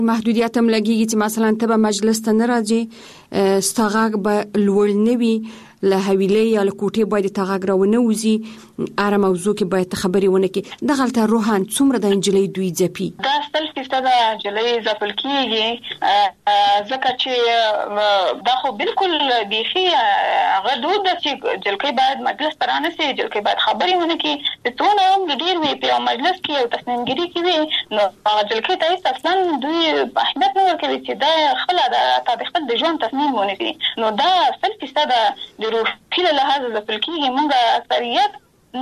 محدودیت هم لګیږي چې مثلا ته به مجلس ته نه راځې، ستا غږ به لوړ نه وي، له حویلې یا له کوټې باید ته غږ راونه وځي، هره موضوع کې باید خبرې ونه کړي. دغلته روحان څومره د نجلۍ دوی ځپي؟ دا 100% نجلۍ ځپل کېږي، ځکه چې دا خو بالکل بیخي هغه دود ده چې جلکۍ باید مجلس ته رانسي، جلکۍ باید خبرې ونه کړي. څونه عمر ډېر وي په یو مجلس کې او تصمیمګیري کې وي، نو هغه جلکۍ ته هېڅ اصلا دوی اهمیت نه ورکوي چې دا خپله تا د خپل د ژوند تصمیم ونیسي. نو دا 100% د روحي له لحاظه ځپل کېږي. موږ اکثریت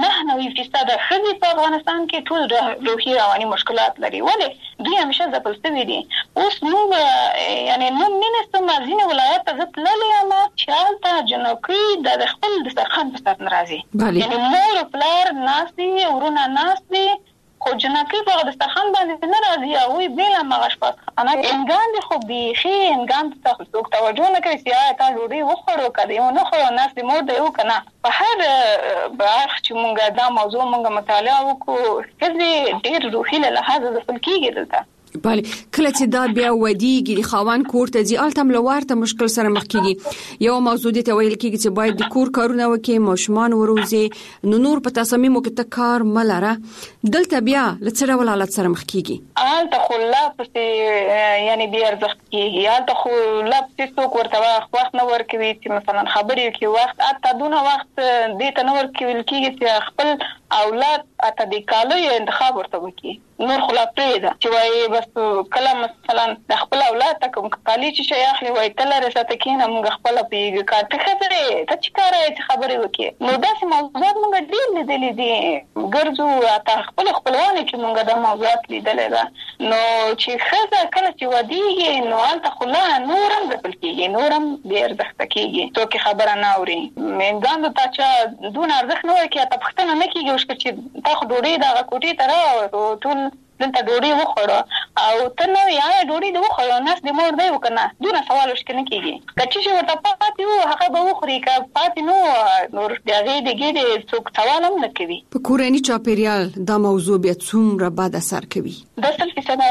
99% ښځې په افغانستان کې ټول روحي رواني مشکلات لري. ولې دوی همیشه ځپل شوي دي. اوس موږ یعنې نن نستم ځینې ولایت ته زه تللې یم چې هلته جنکۍ د خپل دسترخوان په سر نه راځي، یعنې مور او پلار ناست دي، ورونه ناست دي، خو جنکۍ په دسترخوان باندې نه راځي. هغوی بېله همغه اشپزخانه انګان دي، خو بیخي انګان ته څوک توجه نه کوي چې آیا تا ډوډۍ وخوړو که دې ونه خوړو، ناست دې مور دی او که نه. په هر اړخ چې مونږ دا موضوع مونږ مطالعه وکړو، ښځې ډېر روحي له لحاظه ځپل کېږي دلته. بله، کله چې دا بیا ودیږي د خاوند کور ته ځي، هلته هم له ورته مشکل سره مخ کېږي. یو موضوع دې ته ویل کېږي چې باید د کور کارونه وکړي، ماشومان وروزي، نو نور په تصامیمو کې ته کار مه لره. دلته بیا له څه ډول حالت سره مخ کېږي؟ هلته خو لا پسې یعنې بې ارزښت کېږي. هلته خو لا پسې څوک ورته وخت نه ورکوي چې مثلا خبرې وکړي. وخت حتی دونه وخت دې ته نه ورکول کېږي چې خپل اولاد اته د کالیو انتخاب ورته وکړي. نور خو لا پرېږده چې وایي بس کله مثلا د خپل اولاد ته کوم کالي چې شی اخلي، وایي ته لرې ساته کښېنه، موږ خپله پوهېږو کار ته ښځه یې ته چې کار یې چې خبرې وکړې. نو داسې موضوعات موږ ډېر لیدلي دي، ګرځو حتی خپلو خپلوانو کې موږ دا موضوعات لیدلی ده. نو چې ښځه کله چې ودېږي، نو هلته خو لا نور هم ځپل کېږي، نور هم بې ارزښته کېږي، څوک یې خبره نه اوري. میندګانو ته چا دونه ارزښت نه ورکوي، حتی پوښتنه نه کېږي چې تا خو ډوډۍ دغه کوټې ته راوړو، ټول دلته ډوډۍ وخوړه او ته نه وې آیا ډوډۍ دې وخوړه، ناست دې مور دی و که نه. دونه سوال ورشکې نه کېږي. که څه شي ورته پاتې وو هغه به وخوري، که پاتې نه وو نور د هغې د ګېډې څوک سوال هم نه کوي. په کورني چاپېریال دا موضوع بیا څومره بد اثر کوي؟ دا 100%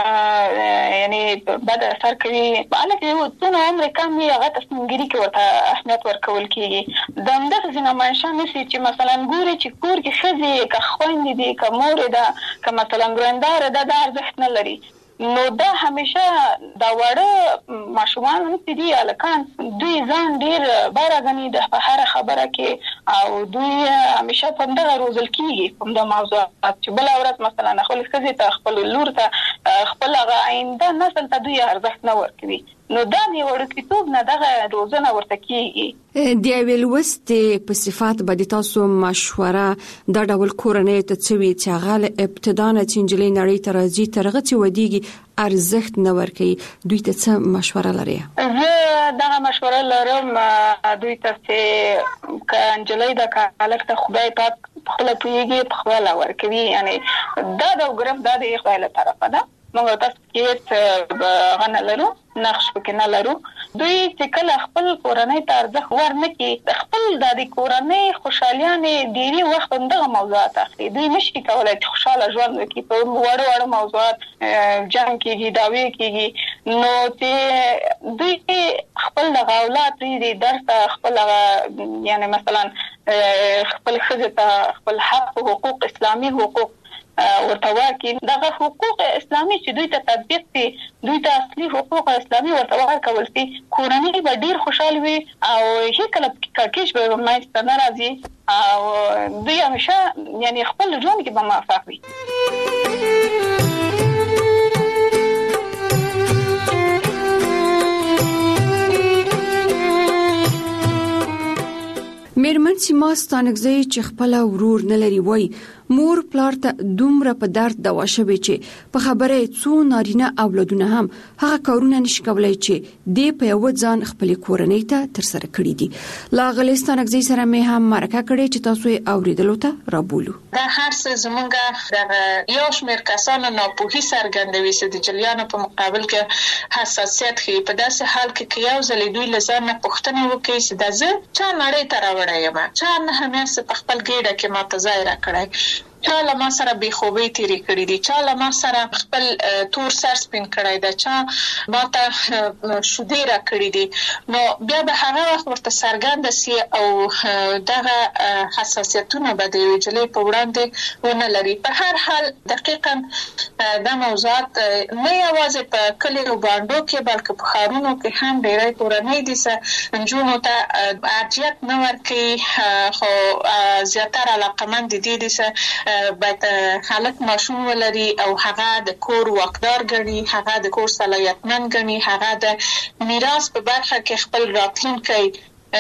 یعنې بد اثر کوي. هلته څونه عمر کم وي هغه تصمیمګیري کې ورته اهمیت ورکول کېږي. د همدغه ځینې منشا نیسي چې مثلا ګوري چې کور کې ښځې که خویندې دي که مورې ده که مثلا ګرنداره ده، دا ارزښت نه لري. نو دا همیشه دا وړه ماشومان چې دي هلکان، دوی ځان ډېر باره ګڼي د هره خبره کې، او دوی همیشه په همدغه روزل کېږي په همدغه موضوعات چې بله ورځ مثلا خپلې ښځې ته خپل لور ته خپل هغه آینده نسل ته دوی ارزښت نه ورکوي. نو دا د وړوکتوب نه دغه روزنه ورته کېږي. د یوې لوستې په صفت به د تاسو مشوره دا ډول کورنۍ ته څه وي چې هغه له ابتدا نه چې نجلۍ نړۍ ته راځي تر هغه چې ودېږي ارزښت نه ورکوي، دوی ته څه مشوره لرئ؟ زه دغه مشوره لرم دوی ته چې که نجلۍ ده که هلک ته خدای پاک پخپله پوهېږي، پخپله ورکوي. یعنې دا د ګرفت دا د خدای له طرفه ده. موږ تاسو کې هغه نه لرو، نقش پکې نه لرو. دوی چې کله خپل کورنۍ ته ارزښت ورنکړي، خپل د کورنۍ خوشحالیانې ډېري وخت همدغه موضوعات اخلي. دوی نشي کولی چې خوشحاله ژوند وکړي. په وړو موضوعات جنګ کېږي، دعوې کېږي. نو چې دوی خپل دغه اولاد پرېږدي درس ته، خپل هغه یعنې مثلا خپل ښځې ته خپل حق حقوق اسلامي حقوق ورته ورکړي. دغه حقوق اسلامي چې دوی ته تطبیق شي، دوی ته اصلي حقوق اسلامي ورته ورکول شي، کورنۍ به ډېر خوشحال وي او هیڅکله کړکېچ به منځته نه راځي او دوی همیشه یعنې خپل ژوند کې به موفق وي. میرمن سیما ستانکزی چې خپل ورور نه لري، وای مور پلار ته دومره په درد دوا شوي چې په خبره څو نارینه اولادونه هم هغه کارونه نشي کولای چې دې په یو ځان خپل کورنۍ ته تر سره کړی دي. لا غلستانکزی سره مې هم مرکه کړې چې تاسو یې اوریدلو ته رابولو. دا هر څه زمونږ د یو شمېر کسانو ناپوهي څرګندوي چې د جلیانو په مقابل کې حساسیت ښیي. په داسې حال کې که یو ځل دوی له ځان نه پوښتنه وکړي چې دا زه چا نړۍ ته راوړی یم، چا نه همیشه په خپل ګېډه کې ماته ځای راکړی، چا له ما سره بې خوبۍ تېرې کړې دي، چا له ما سره خپل تور سر سپین کړی ده، چا ما ته شیدې راکړې دي، نو بیا به هغه وخت ورته څرګنده سي او دغه حساسیتونه به د یوې نجلۍ په وړاندې ونه لري. په هر حال دقیقا دا موضوعات نه یوازې په کلیو بانډو کې بلکې په ښارونو کې هم ډېری کورنۍ دي چې نجونو ته ارجحیت نه ورکوي، خو زیاتره علاقمند دي چې باید هلک ماشوم ولري او هغه د کور واکدار ګڼي، هغه د کور صلاحیتمند ګڼي، هغه د میراث په برخه کې خپل راتلونکی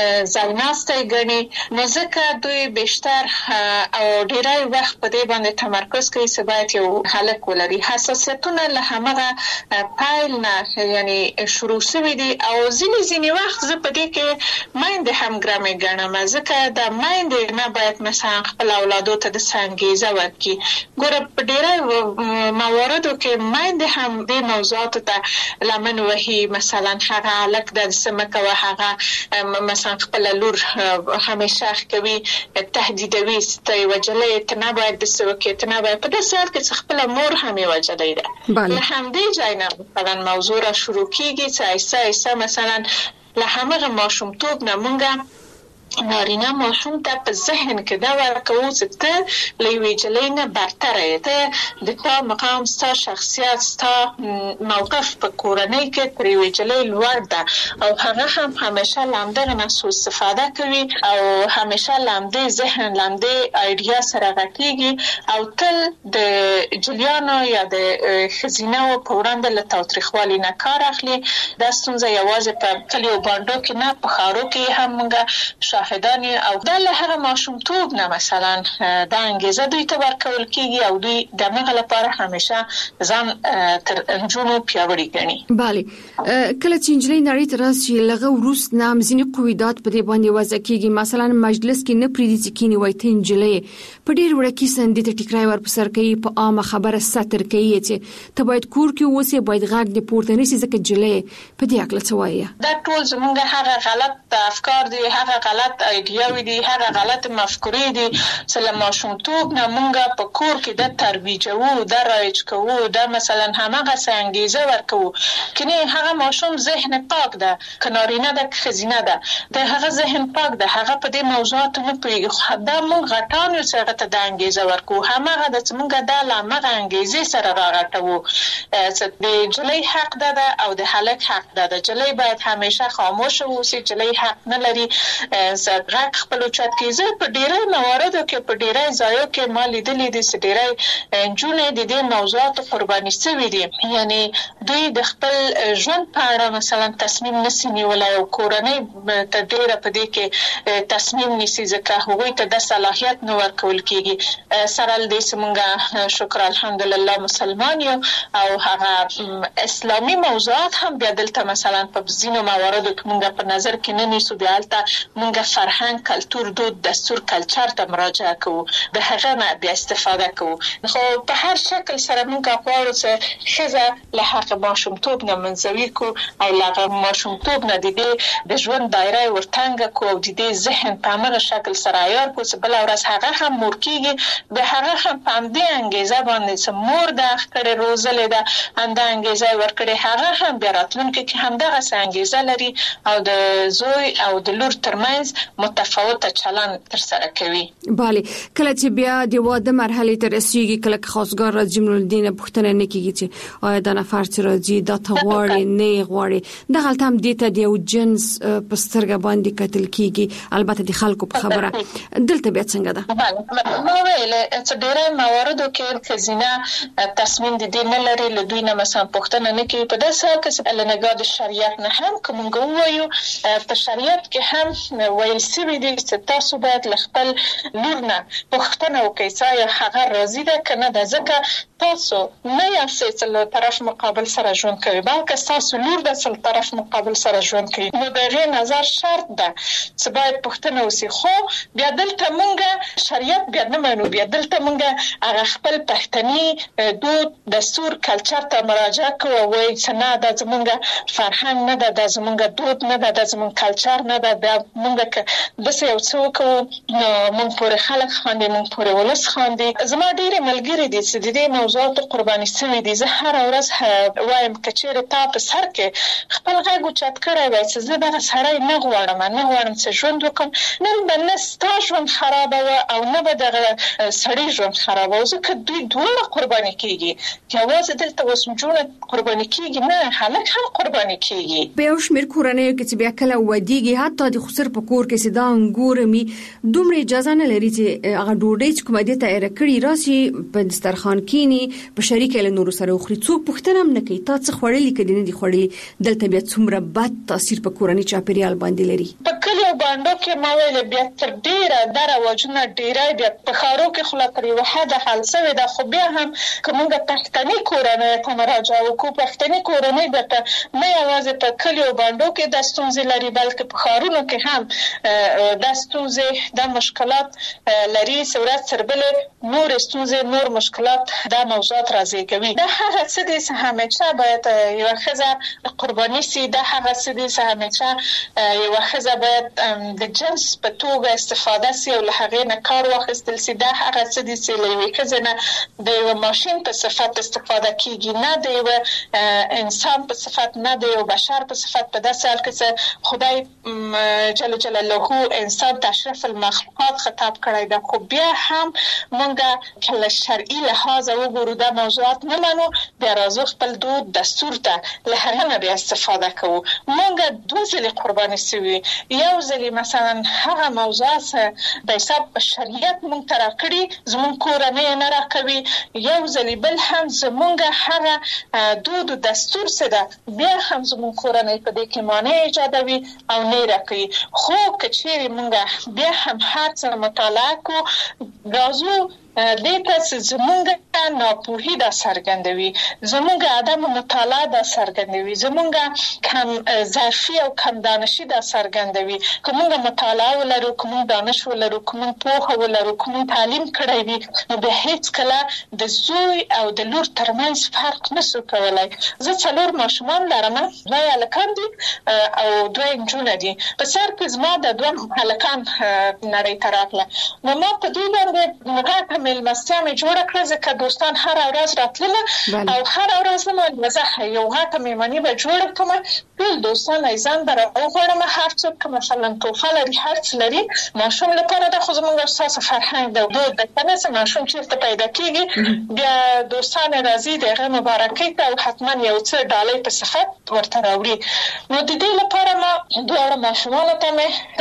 ځایناستی ګڼي، نو ځکه دوی بیشتر او ډېری وخت په دې باندې تمرکز کوي چې باید یو هلک ولري. حساسیتونه له همغه پیل نه یعنی شروع شوي دي او ځینې وخت زه په دې کې میندې هم ګرمې ګڼم، ځکه د میندې نه باید مثلا خپل اولادو ته داسې انګېزه ورکړي. ګوره په ډېری مواردو کې میندې هم دې موضوعاتو ته لمن وهي، مثلا هغه هلک داسې مه کوه، هغه مثلا خپل لور همیشه کوي تهدیدوي، ته یوه نجلۍ ته نه باید داسې وکړې، ته نه باید په داسې حال کې چې خپله مور هم یوه نجلۍ ده. له همدې ځای نه مثلا موضوع را شروع کېږي چې آهسته آهسته مثلا له همغه ماشومتوب نه مونږ نارینه ماشوم ته په ذهن کې دا ورکوو چې ته له یوې نجلۍ نه برتره یې، ته د تا مقام، ستا شخصیت، ستا موقف په کورنۍ کې تر یوې نجلۍ لوړ ده او هغه هم همیشه له همدغه نه سوء استفاده کوي او همیشه له همدې ذهن، له همدې ایډیا سره غټېږي او تل د نجلیانو یا د ښځینه‌وو په وړاندې له تاوتریخوالي نه کار اخلي. دا ستونزه یوازې په کلیو بانډو کې نه، په ښارو کې هم مونږ شاهدان او دا له هغه ماشومتوب نه مثلا دا انګېزه دوی ته ورکول کېږي او دوی د هغه لپاره همیشه ځان تر نجونو پیاوړي ګڼي. بله، کله چې نجلۍ نړۍ ته راشي لغه وروست نه ځینې قواعد په دې باندې وضع کېږي، مثلا مجلس کې نه پریږدي چې کینی وای ته نجلۍ په ډېر وړکي سندې ته ټیکرای ورپسر کوي، په عامه خبره ستر کوي چې ته باید کور کې اوسې، باید غږ دې پورته نه شي ځکه نجلۍ په دې هکله څه وایي؟ دا ټول زموږ هغه غلط افکار دي، هغه غلط ایډیاوې دي، هغه غلط مفکورې دي چې له ماشومتوب نه مونږ په کور کې د ترویجوو، د رایج کوو، د مثلا هماغسې انګېزه ورکوو. کني هغه ماشوم ذهن پاک ده، که نارینه ده که ښځینه ده، د هغه ذهن پاک ده، هغه په دې موضوعاتو نه پوهېږي، خو دا مونږ غټان یو چې هغه ته د انګېزه ورکوو. هماغه ده چې مونږ دا له هماغه انګېزې سره راغټوو چې د نجلۍ حق ده او د هلک حق ده. د نجلۍ باید همیشه خاموشه واوسي، نجلۍ حق نه لري غږ خپل اوچت کړي. زه په ډېری مواردو کې، په ډېری ځایو کې ما لیدلي دي چې ډېری نجونې د دې موضوعاتو قرباني شوي دي، یعنی دوی د خپل ژوند په اړه مثلا تصمیم نشي نیولی او کورنۍ ته ډېره په دې کې تصمیم نیسي ځکه هغوی ته د صلاحیت نه ورکول کېږي. سره له دې چې مونږ شکر الحمدلله مسلمان یو او هغه اسلامي موضوعات هم بیا دلته مثلا په ځینو مواردو کې مونږ په نظر کې نه نیسو، بیا هلته مونږ فرهنګ، کلتور، دود، دستور، کلچر ته مراجعه کوو، د هغه نه بیا استفاده کوو. خو په هر شکل سره مونږ غواړو چې ښځه له هغه ماشومتوب نه منزوي کړو او له هغه ماشومتوب نه د دې د ژوند دایره یې ورتنګه کړو او د دې ذهن په همغه شکل سره عیار کړو چې بله ورځ هغه هم مور کېږي، د هغه هم په همدې انګېزه باندې چې مور د هغه کړې روزلې ده، همدا انګېزه یې ورکړې، هغه هم بیا راتلونکي کې همدغسې انګېزه لري او د زوی او د لور ترمنځ متفاوته چلند ترسره کوي. بله، کله چې بیا د واده مرحلې ته رسیږي، کله که خواستګار راځي نو دینه پوښتنه نه کېږي چې آیا دا نفر چې راځي دا ته غواړي نه غواړي، دغلته هم دې ته د یو جنس په سترګه باندې کتل کېږي، البته د خلکو په خبره. دلته بیا څنګه ده؟ ما ویل چې ډېری مواردو کې ښځینه تصمیم د دې نه لري، له دوی نه مثلا پوښتنه نه کوي. په داسې حال کې چې له نګاه د شریعت نه هم که مونږ ووایو، په شریعت کې هم ویل شوي دي چې تاسو باید له خپل لور نه پوښتنه وکړئ چې آیا هغه راضي ده که نه ده، ځکه تاسو نه یاستئ چې له طرف مقابل سره ژوند کوي، بلکې ستاسو لور ده چې له طرف مقابل سره ژوند کوي. نو د هغې نظر شرط ده چې باید پوښتنه وشي. خو بیا دلته مونږ شریعت بیا نه منو، بیا دلته مونږ هغه خپل پښتني دود، دستور، کلچر ته مراجعه کوو او وایو چې نه دا زمونږ فرهنګ نه ده، دا زمونږ دود نه ده، دا زمونږ کلچر نه ده، دا مونږ د څه یو څه وکړو نو موږ پورې خلک خاندي، موږ پورې ولس خاندي. زما ډېرې ملګري دي چې د دې موضوعاتو قرباني شوي دي. زه هره ورځ وایم که چېرې تا په سر کې خپل غږ اوچت کړی وای چې زه دغه سړی نه غواړم چې ژوند وکړم، نن به نه ستا ژوند خرابه وه او نه به دغه سړي ژوند خرابه وه. ځکه دوی دواړه قرباني کېږي، یوازې دلته اوس نجونې قرباني کېږي نه، هلک هم قرباني کېږي. په یو شمېر کورنیو کې چې بیا کله ودیږي، حتی د خسر په کور کې چې دا انګور مي دومره اجازه نه لري چې هغه ډوډۍ چې کومه دې تیار کړي راسي په دسترخوان کېني په شریکه له نورو سره وخوري. څوک پوښتنه هم نه کوي تا څه خوړلي که دې نه دي خوړلي. دلته بیا څومره بد تاثیر په کورني چاپېریال باندې لري. په کلیو باندو کې ما ویل بیا تر ډېره دا رواجونه ډېری بیا په ښارو کې خو لا تر یوه حده حل شوې ده، خو بیا هم که موږ پښتني کورنیو ته مراجعه وکړو، پښتني کورنۍ درته نه یوازې په کلیو باندو کې دا ستونزې لري بلکې په ښارونو کې هم دا ستونزې دا مشکلات لري. ورځ تر بلې نور ستونزې نور مشکلات دا موضوعات رازېږوي. دا هغه څه دي چې همیشه باید یوه ښځه قرباني سي. دا هغه څه دي چې همیشه یوه ښځه باید د جنس په توګه استفاده سي او له هغې نه کار واخیستل سي. دا هغه څه دي چې له یوې ښځې نه د یوه ماشین په صفت استفاده کېږي، نه د یوه انسان په صفت، نه د یو بشر په صفت. په داسې حال کې چې خدای جل جلاله انسان ته اشرف المخلوقات خطاب کړی ده، خو بیا هم موږ که له شرعي لحاظه وګورو دا موضوعات نه منو، بیا راځو خپل دود دستور ته له هغه نه بیا استفاده کوو. موږ دوه ځلې قرباني سوي، یو ځلې مثلا هغه موضوعات د حساب شریعت موږ ته راکړي زموږ کورنۍ نه راکوي، یو ځلې بل هم زموږ هغه دود و دستور څه ده بیا هم زموږ کورنۍ په دې کې مانع ایجادوي او نه راکوي. خو که چېرې موږ بیا هم هر څه مطالعه کړو راځو دې ته چې زموږ ناپوهي دا څرګندوي، زموږ عدم مطالعه دا څرګندوي، زموږ کم ظرفي او کم دانشي دا څرګندوي. که موږ مطالعه ولرو، که موږ دانش ولرو، که موږ پوهه ولرو، که موږ تعلیم کړی وي، نو بیا هیڅ کله د زوی او د لور ترمنځ فرق نشو کولی. زه 4 ماشومان لرم، 2 هلکان دي او 2 نجونې دي. په سر کې زما د 2 هلکان نړۍ ته راغله، نو ما په دوی باندې غټه مېلمستیا مې جوړه کړه ځکه دوستان هره ورځ راتلله او هره ورځ نه زه یو غټه مېلماني به جوړه کړم. ټول دوستان یې ځان به راوغواړم، هر څوک که مثلا توفه لري هر څه لري ماشوم لپاره ده، خو زموږ ستاسو فرهنګ د دود ده که نه چې ماشوم چېرته پیدا کېږي بیا دوستان یې راځي د هغه مبارکۍ ته او حتما یو څه ډالۍ په صفت ورته راوړي. نو د دې لپاره ما دواړه ماشومانو ته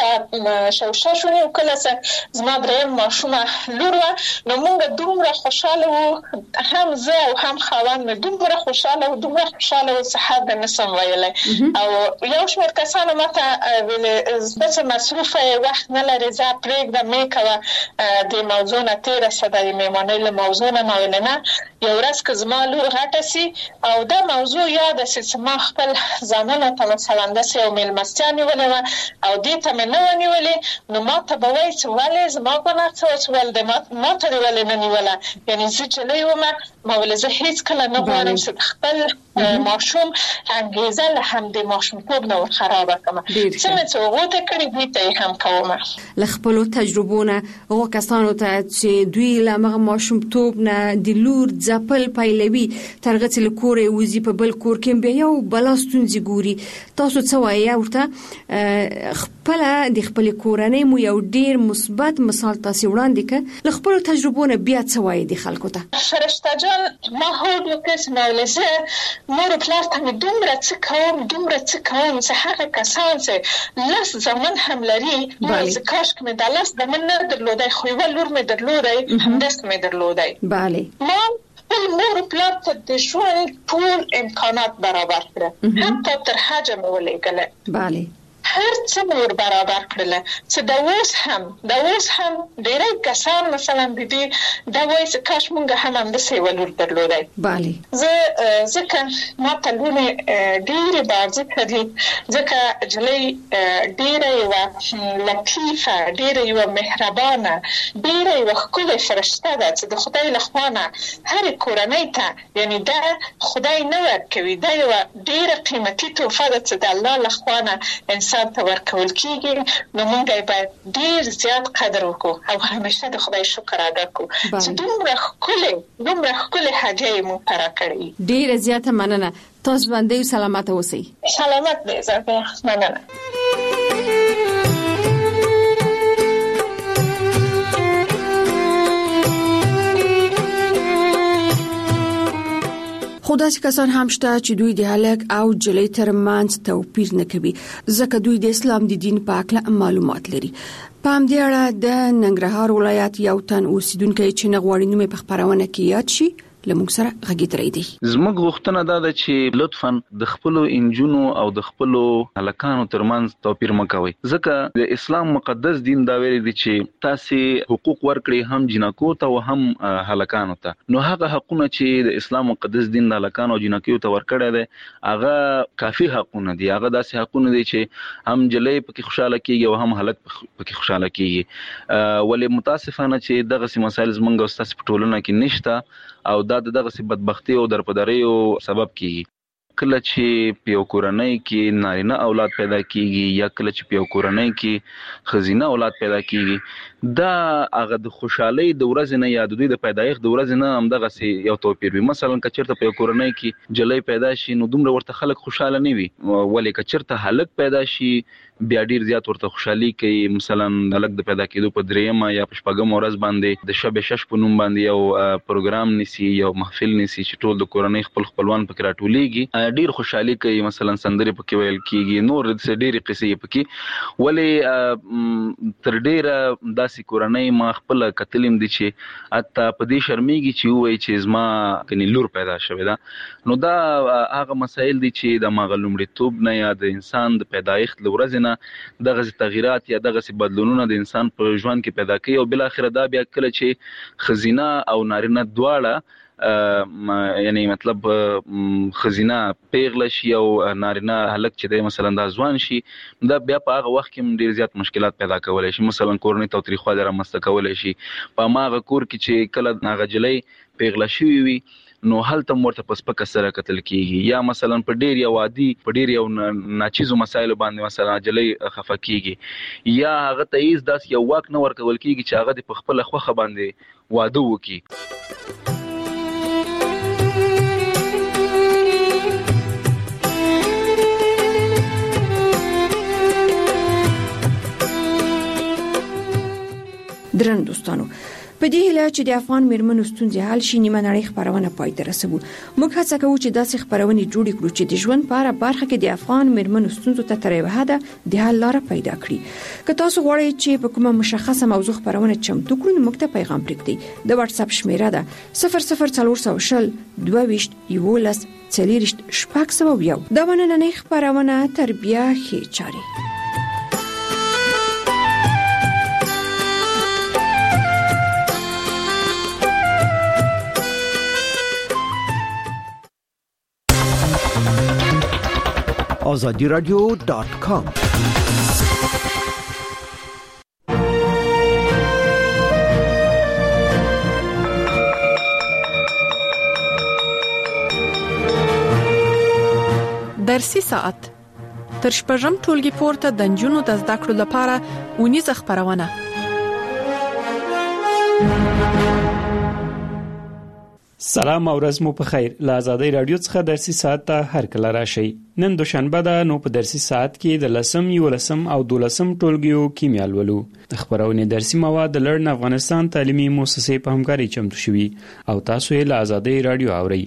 مې شوشه شونې وکړله چې زما 3 ماشومه لور وه. نو موږ دومره خوشحاله وو، هم زه او هم خاوند مې دومره خوشحاله وو چې حد نه سم ویلی. او یو شمېر کسانو ماته ویلې زه چې مصروفه یې وخت نه لرې زه پرېږده مې کوه د موضوع نه تېره شه د مېلمانۍ له موضوع نه. ما ویلې نه، یو ورځ که زما لور غټه سي او دا موضوع یاده سي چې ما خپل زامنو ته مثلا داسې یو مېلمستیا نیولې وه او دې ته مې نه وه نیولې، نو ما ته به وایي چې ولې زما ګناه څه وه چې ولې ما ته دې ولې نه نیوله. یعنې زه جلۍ ومه، ما ویلې زه هېڅ کله نه غواړم چې خپل ماشوم انګېزه له همدې ماشومتوب نه ورخرابه کړم. څه مې چې هغو ته کړي دوی ته یې هم کومه. له خپلو تجربو نه هغو کسانو ته چې دوی له همغه ماشومتوب نه د لور ځپل پیلوي تر هغه چې له کوره یې وځي په بل کور کې بیا یو بلا ستونزې ګوري، تاسو څه وایي ورته؟ خپله د خپلې کورنۍ مو یو ډېر مثبت مثال تاسې وړاندې کړ، له خپلو تجربو نه بیا څه وایي د خلکو ته؟ فرشته جان ما هوډ وکړ چې ما ویلې زه مور و پلار ته مې دومره څه کوم چې هغه کسان چې 10 زامن هم لري چې کاشکې مې دا 10 زامن نه درلودی خو یوه لور مې درلودی همداسې مې درلودی. ما خپل مور و پلار ته د ژوند ټول امکانات برابر کړه، حتی تر حجه مې ولېږله، هر څه مور برابر کړله چې د اوس هم ډېری کسان مثلا د دې دا وایي چې کاش مونږ هم همداسې یوه لور درلودی. زه ځکه ما ته لوڼې ډېرې باارزښته دي، ځکه نجلۍ ډېره یوه لطیفه، ډېره یوه مهربانه، ډېره یوه ښکلې فرشته ده چې د خدای له خوا نه هرې کورنۍ ته، یعنې دا خدای نه ورکوي، دا یوه ډېره قیمتي تحفه ده چې د الله له خوا نه انسان انسان ته ورکول کیږي نو موږ باید ډیر زیات قدر وکړو او همیشه د خدای شکر ادا کړو چې دومره ښکلې هدیه مو پر کړې. ډیر زیاته مننه. تاسو باندې سلامات اوسئ. سلامت دې زه مننه. خو داسې کسان هم شته چې دوی د هلک او جلۍ ترمنځ توپیر نه کوي ځکه دوی د اسلام د دین په اړه معلومات لري. په همدې اړه د ننګرهار ولایت یو تن اوسیدونکو چې نغواړي نومې په خبرونه کې یاد شي لمونږ سره غږی درې دي. زموږ غوښتنه دا ده چې لطفاً د خپل انجونو او د خپل هلکانو ترمنځ توپیر مکوئ ځکه د اسلام مقدس دین دا ویلي دی چې تاسو حقوق ورکړي هم جنکو ته او هم هلکانو ته. نو هغه حقونه چې د اسلام مقدس دین د هلکانو او جنکو ته ورکړي دي هغه کافي حقونه دي. هغه داسې حقونه دي چې هم جلې پکې خوشاله کیږي او هم هلک پکې خوشاله کیږي. ولی متاسفانه چې دغه مسایل زمونږ او تاسو په ټولنه کې نشته او دا دغه بدبختی او درپدریو سبب کیږي. کله چې په کورنۍ کې نارینه اولاد پیدا کیږي یا کله چې په کورنۍ کې خزینه اولاد پیدا کیږي دا هغه د خوشحالي د ورځې نه یا د دوی د پیدایښت د ورځې نه هم دغه یو توپیر وي. مثلا کچرته په کورنۍ کې جلۍ پیدا شي نو دومره ورته خلک خوشاله نه وي ولی کچرته هلک پیدا شي بیا ډیر زیات ورته خوشحالي کوي. مثلا هلک د پیدا کېدو په 3 یا 5 ورځ باندې د شب شش په نوم باندې یو پروګرام نسی یو محفل نسی چې ټول د کورنۍ خپلوان پکې راټولېږي ډیر خوشحالي کوي. مثلا سندري پکې ویل کیږي نور د ډېری قصې پکې ولی تر ډیره داسې کورنۍ ما خپل کتلم دي چې حتی په دې شرمېږي چې وایي چې زما کني لور پیدا شوې ده. نو دا هغه مسایل دي چې د مغلومړیتوب نه یا د انسان د پیدایښت لورځ نه دغه تغیرات یا دغه بدلونونه د انسان په ژوند کې پیدا کوي او بل اخر دا بیا کله چې خزینه او نارینه دواړه یعنی مطلب خزینه پیغله شي او نارینه هلک چې د مثلا د ځوان شي دا بیا په هغه وخت کې ډیر زیات مشکلات پیدا کولای شي. مثلا کورنۍ تاوتریخوالی رامنځته کولای شي په ماغه کور کې چې کله هغه جلۍ پیغله شوی وي نو هلته ورته په سپکه سره قتل کیږي یا مثلا په ډیر یو عادي په ډیر یو ناچیزو مسایل باندې مثلا جلۍ خفه کیږي یا هغه ته هیڅ داس یو واک نه ورکول کیږي چې هغه په خپل خوخه باندې واده وکړي. درن دوستانو په دې هیله چې د افغان میرمنو ستونزې حل شي نیمه نړۍ خبرونه پای ته رسوو. موږ هڅه کوو چې داسې خبرونه جوړ کړو چې د ژوند په اړه برخه کې د افغان میرمنو ستونزو ته تر یوه حده د حل لاره پیدا کړي. که تاسو غواړئ چې په کومه مشخصه موضوع خبرونه چمتو کړو نو موږ ته پیغام پرېږدئ. د واتس اپ شمیره ده 00400 22 11 40 601. دا نننۍ خبرونه تربیه ښې چاري. azadiradio.com درسي ساعت تر شپږم ټولګي پورته د نجونو د زده کړو لپاره اونیزه خبرونه. سلام او ورځ مو په خیر. له آزادۍ رادیو څخه درسي ساعت ته هر کله راشئ. نن دوشنبه ده نو په درسي ساعت کې د 10 11 او 12 ټولګیو کیمیا لولو. د خبرونې درسي مواد د لړن افغانستان تعلیمي مؤسسې په همکاري چمتو شوي او تاسو یې له آزادۍ رادیو اورئ.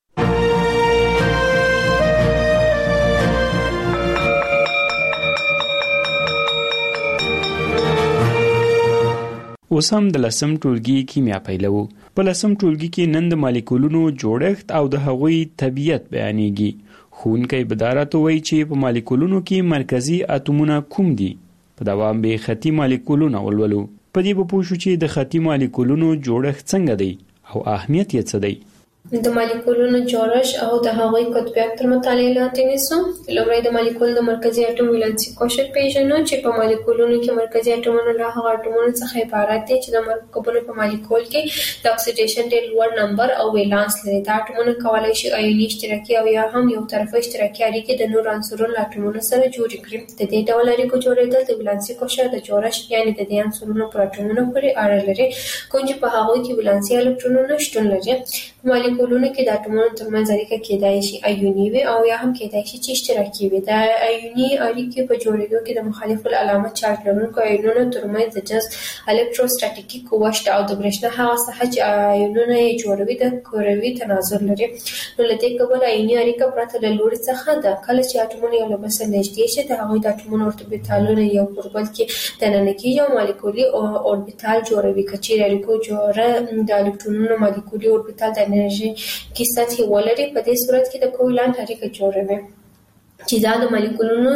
اوس هم د 10 ټولګي کیمیا پیلو. په 10 ټولګي کې نن د مالیکولونو جوړښت او د هغوی طبیعت بیانېږي. ښوونکی بدارت وایي چې په مالیکولونو کې مرکزي اتومونه کوم دي. په دوام به خطي مالیکولونه ولولو. په دې به پوه شو چې د خطي مالیکولونو جوړښت څنګه دی او اهمیت یې څه دی. د مالیکولونو جوړښت او د هغوی قطبیت تر مطالعې لاندې نیسو. لومړی د مالیکول د مرکزي اټوم ولانسي کوشر پیژنو چې په مالیکولونو کې مرکزي اټومونه له هغه اټومونو څخه عبارت دي چې د مرکبونو په مالیکول کې د اکسیډیشن ډېر لوړ نمبر او ولانس لري. دا اټومونه کولای شي آیوني اشتراکي او یا هم یو طرفه اشتراکي اړیکې د نورو عنصرونو له اټومونو سره جوړې کړي. د دې ډول اړیکو جوړېدل د ولانسي کوشر د جوړښت یعنې د دې عنصرونو پر اټومونو پورې اړه لري، کوم چې په هغوی کې ولانسي الکترونونه شتون لري. په مالیکولونو کې د اټومونو ترمنځ اړیکه کېدای شي آیوني وي او یا هم کېدای شي چې اشتراکي وي. د آیوني اړیکې په جوړېدو کې د مخالف العلامه چارج لرونکو آیونونو ترمنځ د جذب الکتروستاتیکي قوه شته او د برېښنا هغه ساحه چې آیونونه یې جوړوي د کروي تناظر لري. نو له دې کبله آیوني اړیکه پرته له لوري څخه ده. کله چې اټومونه یو له بل سره نږدې شي د هغوی د اټومونو اوربیتالونه یو پر بل کې دننه کېږي او مالیکولي اوربیتال جوړوي. که چیرې اړیکو جوړه د الکترونونو مالیکولي اوربیتال د انرژي کې سطحې ولري، په دې صورت کې د کوولانت اړیکه جوړوي چې دا د مالیکولونو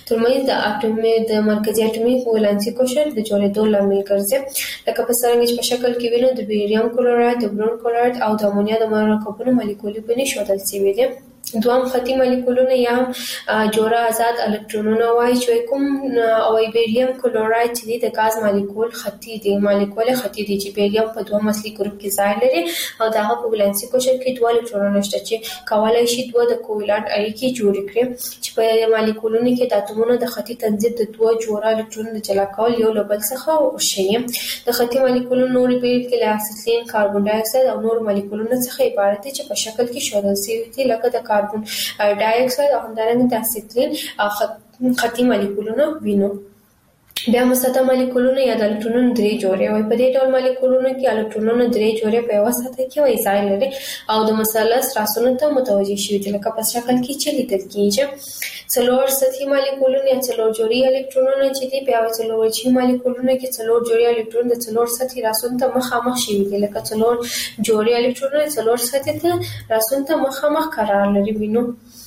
ترمنځ د مرکزي اټومي ولانسي کوشر د جوړېدو لامل ګرځي. لکه په څرنګه چې په شکل کې وینو د بیریم کلوراید، د برون کلوراید او د امونیا د مرکبونو مالیکولي بڼې ښودل شوي دي. دوام خطي مالیکولونه یا هم جوړه آزاد الکترونونه وایي چې کوم او بیریم کلوراید چې د غاز مالیکول خطي دی، مالیکول خطي دی چې بیریم په دوه اصلي ګروپ کې ځای لري او دغه په ولانسي کوشر کې دوه الکترونونه شته چې کولای شي دوه د کوولانت اړیکې جوړې کړي چې په مالیکولونو کې د اتومونو د خطي تنظیم د دوه جوړه الکترونونو جلا کول یو له بل څخه وشي. د خطي مالیکولونو نورې بیلګې له اسیتلین، کاربن ډای اکساید او نور مالیکولونو څخه عبارت دي چې په شکل کې ښودل شوي دي، لکه د کاربن ډای اکساید او همدارنګه د اسیتلین خطي مالیکولونه وینو. بیا مستطیل مالیکولونه یا د الکترونونو درې جوړې وي. په دې ډول مالیکولونو کې الکترونونه درې جوړې په یوه سطح کې وي ځای لري او د مثلث راسونو ته متوجه شوي دي، لکه په شکل کې چې لیدل کېږي. څلور سطحي مالیکولونه یا څلور جوړې الکترونونه چې دي په یوه څلور وجهي مالیکولونو کې څلور جوړې الکترون د څلور سطحي راسونو ته مخامخ شوي دي، لکه څلور جوړې الکترونونه څلور سطحي راسونو ته مخامخ قرار لري. وینو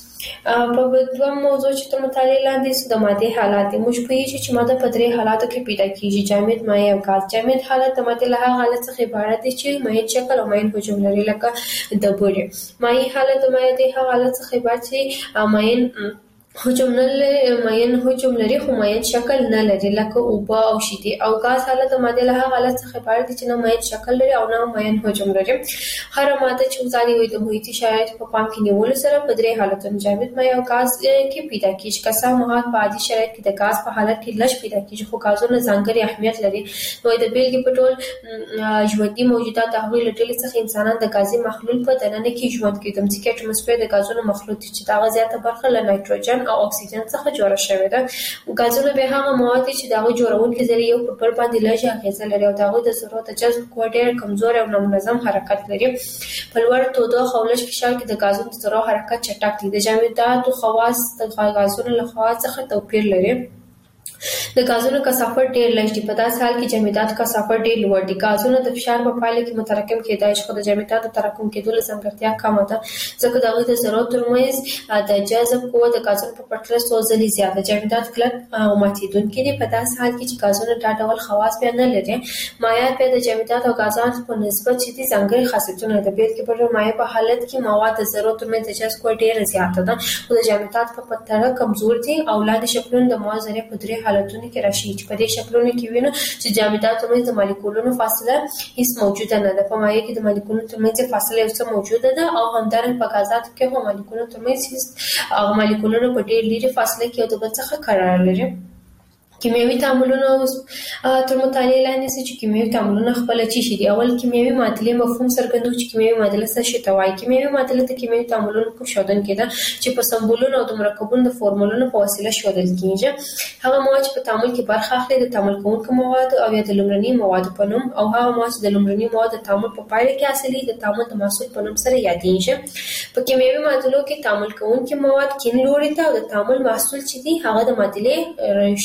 په دویم موضوع چې تر مطالعې لاندې د مادې حالات دي. موږ پوهیږو چې ماده په درې حالاتو کې پیدا کېږي: جامد، مایع او غاز. جامد حالت د مادې له هغه حالت څخه عبارت دی چې مایع شکل او مایع حجم لري، لکه د بورې. مایع حالت د مایع د هغه حالت څخه عبارت چې مایع حجم نه لري، معین حجم لري خو معین شکل نه لري، لکه اوبه او شیدې. او غاز حالت د ماده له هغه حالت څخه عبارت دی چې نه معین شکل لري او نه معین حجم لري. هر ماده چې وزاني وي د محیطي شرایطو په پام کې نیولو سره په درې حالتونو جامد، مایع او غاز کې پیدا کیږي. که څه مواد په عادي شرایط کې د غاز په حالت کې لږ پیدا کیږي، خو غازونه ځانګړي اهمیت لري. نو د بیلګې په ټول ژوندي موجودات د هغوی له ډلې څخه انسانان د غازي مخلوط په دننه کې ژوند کوي. د ځمکې اټموسفیر د غازونو مخلوط دی چې د هغه زیاته برخه له نایتروجن او اکسیجن څخه جوړه شوې ده. غازونه به هغه مواد چې د هغوی جوړونکي ذرې یو پر بل باندې لږه اغیزه لري او د هغوی د ذرو د جذب قوه ډېر کمزوری او نامنظم حرکت لري. په لوړ تودوخه او لږ فشار کې د غازونو د ذرو حرکت چټک دی. د جامداتو خواص د غازونو له خواص څخه توپیر لري. د غازونو کثافت ډېر لږ دی. په داسې حال کې جامداتو کثافت ډېر لوړ دی. غازونه د فشار په پایله کې متراکم کېدای شي، خو د جامداتو تراکم کېدو له ځانګړتیا کمه ده، ځکه د هغوی د ذرو ترمنځ د جذب قوه د غازونو په پرتله څو ځلې زیاته. جامدات کلک او ماتېدونکي دي. په داسې حال کې چې غازونه دا ډول خواص بیا نه لري. مایعات بیا د جامداتو او غازونو په نسبت چې دي ځانګړي خاصیتونه لري. بیلګې په ډول مایع په حالت کې مواد د ذرو ترمنځ د جذب قوه ډېره زیاته ده، خو د جامداتو په پرتله کمزور دي. او لاندې شکلونه د مواد ذرې په درې حالتونو کې راشي چې په دې شکلونو کې وینو چې جامداتو ترمنځ د مالیکولونو فاصله هیڅ موجوده نه ده. په مایع کې د مالیکولونو ترمنځ فاصله یو څه موجوده ده او همدارنګه په غازاتو کې هم مالیکولونو ترمنځ هیڅ مالیکولونه په ډېر لرې فاصله کې یو د بل څخه قرار لري. کیمیاوي تعاملونه تر مطالعې لاندې نیسي چې کیمیاوي تعاملونه خپل څه شي دي. اول کیمیاوي معادلې مفهوم څرګندوي چې کیمیاوي معادله څه شي ته وایي. کیمیاوي معادله د کیمیاوي تعاملونو کوم ښودونکی ده چې په سمبولونو او د مرکبونو د فورمولونو په وسیله ښودل کیږي. هغه مواد چې په تعامل کې برخه اخلي د تعامل کوونکو مواد او یا د لومړني موادو په نوم، او هغه مواد چې د لومړني مواد د تعامل په پایله کې حاصلې د تعامل د محصول په نوم سره یادېږي. په کیمیاوي معادلو کې تعامل کوونکي مواد کیڼ لوري ته او د تعامل محصول چې دی هغه د معادلې ښي لوري ته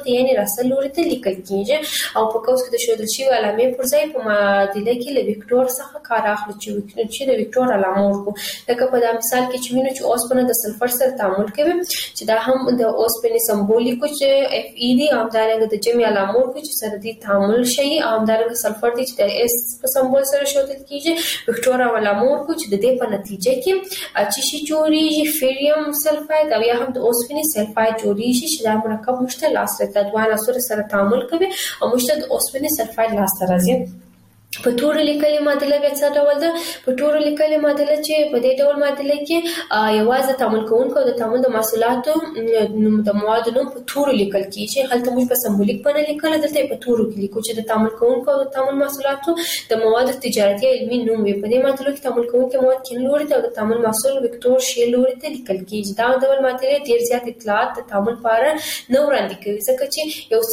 ته یعنی راسل لوري ته لیکل کیږي او په قوس کې د شودل شوی علامې پر ځای په معادله کې له وکټور څخه کار اخلي چې د وکټور علامه ورکو. لکه په دا مثال کې چې وینو چې اوسپنه د سلفر سره تعامل کوي چې دا هم د اوسپنې سمبولیکو چې اف ای دی او همدارنګه د جمع علامه ورکو چې سره دي تعامل شي او همدارنګه سلفر دی چې د اس په سمبول سره شودل کیږي وکټور علامه ورکو چې د دې په نتیجه کې چې شي جوړیږي فیریم سلفاید او یا هم د اوسپنې سلفاید جوړیږي چې دا مرکب مشته لاس ته د دوه عناصر سره تعامل کوي او مشته د اوسپنې سلفاید لاس ته راځي. په تورو لیکلې معادله بیا څه ډول ده؟ په تورو لیکلې معادله چې په دې ډول معادله کې یوازې تعامل کوونکو د تعامل د محصولاتو د موادو نوم په تورو لیکل کیږي. هلته موږ په سمبولیک بڼه لیکل، دلته په تورو کې لیکو چې د تعامل کوونکو د تعامل محصولاتو د موادو تجارتي علمي نوم وي. په دې معادله کې تعامل کوونکي مواد کیڼ لوري ته او د تعامل محصول وکټور ښي لوري ته لیکل کیږي. دا ډول معادله ډیر زیات اطلاعات د تعامل په اړه نه وړاندې کوي ځکه چې یو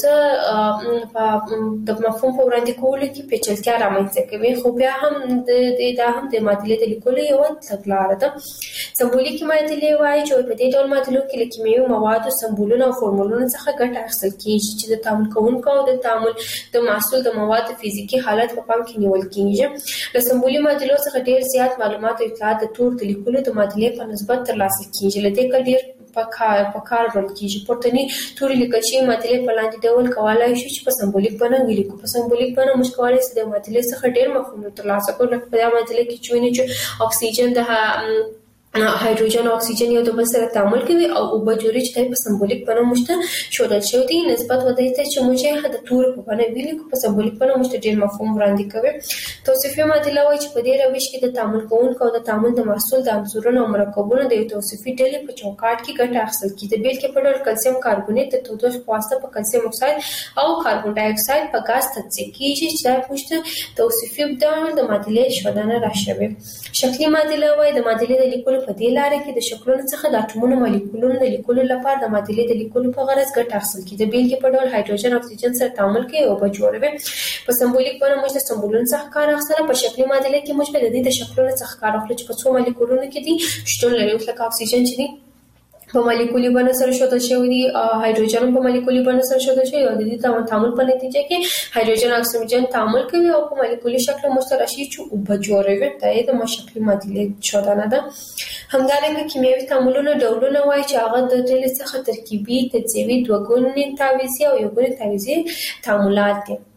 څه د مفهوم په وړاندې کولو کې پیچلتیا رامنځته کوي، خو بیا هم دا هم د معادلې د لیکلو یو تګلاره ده. سمبولیکي معادلې وایي چې په دې ډول معادلو کې له کیمیاوي موادو سمبولونو او فورمولونو څخه ګټه اخیستل کیږي چې د تعامل کوونکو او د تعامل د محصول د موادو فزیکي حالت په پام کې نیول کیږي. له سمبولي معادلو څخه ډیر زیات معلومات او اطلاعات د تور د لیکلو د معادلې په نسبت ترلاسه کیږي. له دې کله ډیر په کار ورل کیږي. پورتنی توري لیکل شوی معادلې په لاندې ډول کولای شي چې په سمبولیک بڼه ولیکو. په سمبولیک بڼه موږ کولای شو د معادلې څخه ډیر مفهوم ترلاسه کړو. لکه په دې معادلې کې چې ویني چې اکسیجن د هایدروجن او اکسیجن یو د بل سره تعامل کوي او اوبه جوړي چې په سمبولیک بڼه موږ شودل شوی دی نسبت ودی ته چې موږ د تور په بڼه ولیکو. په سمبولیک بڼه موږ ډیر مفهوم وړاندې کوي. توصیفي معادله وایي چې په دې روش کې د تعامل کوونکو او د تعامل د محصول د عنصرونو او مرکبونو د یو توصیفي ډلې په چوکاټ کې ګټه اخیستل کیږي. د بیلګې په ډول کلسیم کاربونیت د تودوخې په واسطه په کلسیم اکساید او کاربن ډای اکساید په غاز تجزیه کیږي چې دا موږ توصیفي ډول د معادلې شودنه راشوي. شکلي معادله وایي د معادلې د لیکلو په دې لاره کې د شکلونو څخه د اټومونو مالیکولونو د لیکلو لپاره د معادلې د لیکلو په غرض ګټه اخیستل کیږي. د بیلګې په ډول هایدروجن او اکسیجن سره تعامل کوي او به جوړوي. په سمبولیک بڼه موږ د سمبولونو څخه کار اخیستل. په شکلي معادله کې موږ د دې د شکلونو څخه کار اخلو چې په څو مالیکولونو کې دي شتون لري. لکه اکسیجن چې دی په مالیکولي بڼه سره شودل شوی دی، هایدروجن په مالیکولي بڼه سره شودل شوی او د دې تعامل په نتیجه کې هایدروجن او اکسیجن تعامل کوي او په مالیکولي شکل مشترک شي چې اوبه جوړوي. دا د شکلي معادلې شودنه ده. همدارنګه کیمیاوي تعاملونو ډولونه وایي چې هغه د ډلې څخه ترکیبي، تجزیوي، دوهګوني تعویضي او یوګوني تعویضي تعاملات دي.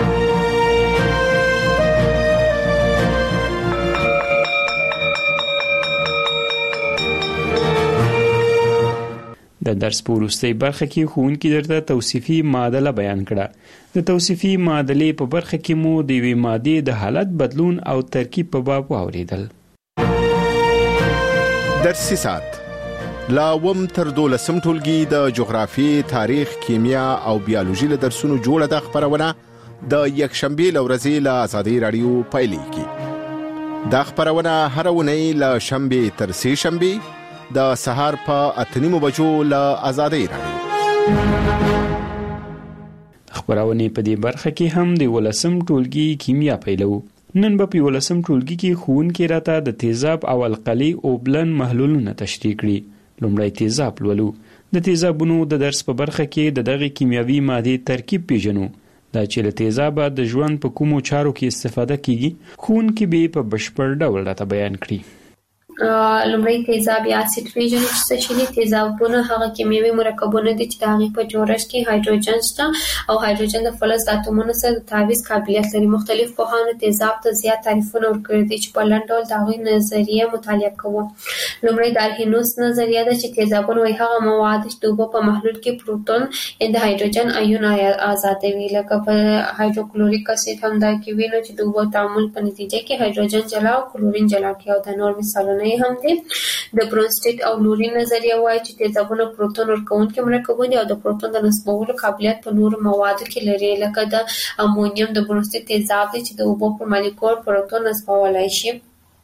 د درس په وروستۍ برخه کې ښوونکي درته توصیفي معادله بیان کړه. د توصیفي معادلې په برخه کې مو د یوې مادې د حالت بدلون او ترکیب په باب واوریدل. درسي ساعت لا وم تر 12 ټولګي د جغرافي، تاریخ، کیمیا او بیولوژي له درسونو جوړه د خبرونه د یکشنبه لورځي له آزادۍ رادیو پایلیږي. دا خبرونه هر ونې له شنبه تر سه شنبه د سهار په 8:30 بجو له آزادۍ رادیو. خبرونه په دې برخه کې هم د 12م ټولګي کیمیا پیلو. نن په 12م ټولګي کې ښوونکي راته د تیزاب او القلي اوبلن محلولونه تشریح کړي. لومړی تیزاب لولو. د تیزابونو د درس په برخه کې د دغه کیمیاوي مادې ترکیب پیژنو. دا چې له تیزابه د ژوند په کومو چارو کې استفاده کیږي ښوونکي به په بشپړ ډول راته بیان کړي. لومړی تیزاب یا اسید پیژنو چې څه دي. تیزابونه هغه کیمیاوي مرکبونه دي چې د هغې په جوړښت کې هایدروجن شته او هایدروجن د فلز د اتومونو سره د تعویض قابلیت لري. مختلف پوهانو تیزاب ته زیات تعریفونه ورکړي دي چې په لنډ ډول د هغوی نظریه مطالعه کوو. لومړی د ارهینوس نظریه ده چې تیزابونه وایي هغه مواد چې د اوبو په محلول کې پروتون یا د هایدروجن ایون آزادوي. لکه په هایدروکلوریک اسید همدا کې وینو چې د اوبو تعامل په نتیجه کې هایدروجن جلا او کلورین جلا کوي او د نور مثالونه هم دي. د برونسټیټ او لوري نظریه وایي چې تیزابونه پروتون ورکوونکي مرکبونه دي او د پروتون د نصبولو قابلیت په نورو موادو کې لري. لکه د امونیم د برونسټیټ تیزاب دی چې د اوبو پر مالیکول پروتون نصبولای شي.